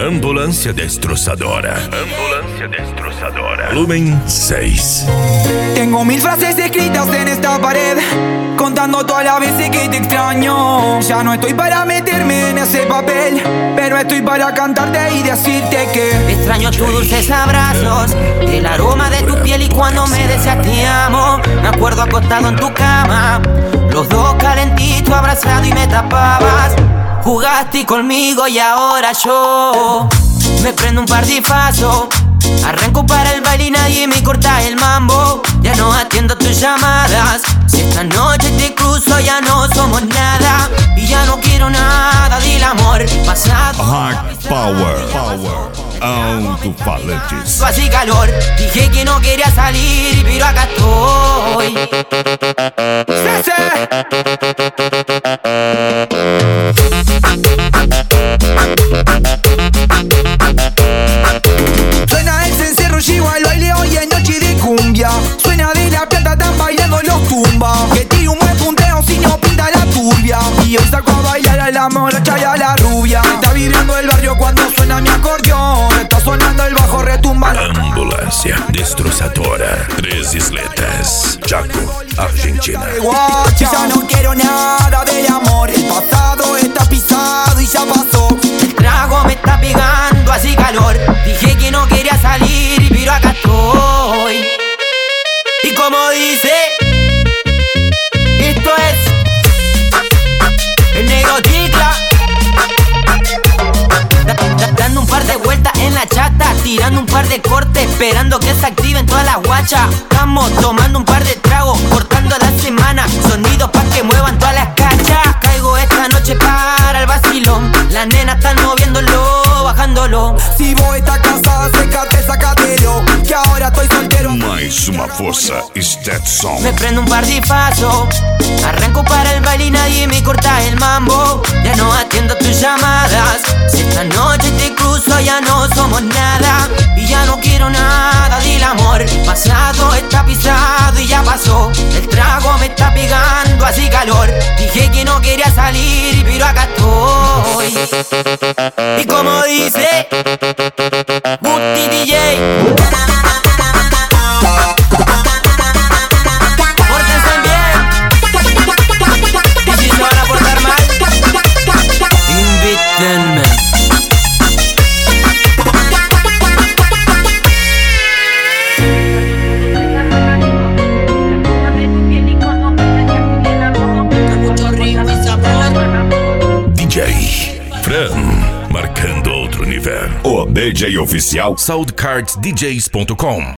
Ambulância Destrozadora. Ambulância Destrozadora. Volumen 6. Tengo 1000 frases escritas en esta pared, contando todas las veces que te extraño. Ya no estoy para meterme en ese papel, pero estoy para cantarte y decirte que extraño tus dulces abrazos, el aroma de tu piel y cuando me decías te amo. Me acuerdo acostado en tu cama, los dos calentitos abrazados y me tapabas. Jugaste conmigo y ahora yo me prendo un partifazo. Arranco para el baile y nadie me corta el mambo. Ya no atiendo tus llamadas. Si esta noche te cruzo ya no somos nada. Y ya no quiero nada del amor pasado. Hard Power. Alto-falantes. Hace calor, dije que no quería salir, pero acá estoy. suena el cencerro, llego al baile hoy en noche de cumbia. Suena de la planta, están bailando los tumbas. Que tiro un buen punteo si no pinta la turbia. Y hoy saco a bailar a la morocha y a la rubia. Está vibrando el barrio cuando suena mi acordeón. Está sonando el bajo, retumba. Ambulância Destrozadora. 3 isletas. Chaco, Argentina. Ya no quiero nada del amor. El pasado está pisado y ya pasó. El trago me está pegando, así calor. Dije que no quería salir, pero acá estoy. Y como dice, esto es el negro Ticla. Dando un par de vueltas en la chata, tirando un par de cortes, esperando que se activen todas las guachas. Estamos tomando un par de tragos, cortando la semana, sonidos pa' que muevan todas las cachas. Caigo esta noche para el vacilón, las nenas están moviéndolo, bajándolo. Si vos estás casada, sácatelo, que ahora estoy soltero. Mais uma força, Stetson. Me prendo un partifazo, arranco para el baile y nadie me corta el mambo. Ya no atiendo tus llamadas, si esta noche te cruzo ya no somos nada. Y ya no quiero nada del amor pasado, está pisado y ya pasó. El trago me está pegando, así calor. Dije que no quería salir, pero acá estoy. Y como dice Guti DJ, pórtense bien, y si se van a portar mal, invítenme. DJ Fran, marcando outro nível. O DJ oficial, soundcardsdjs.com.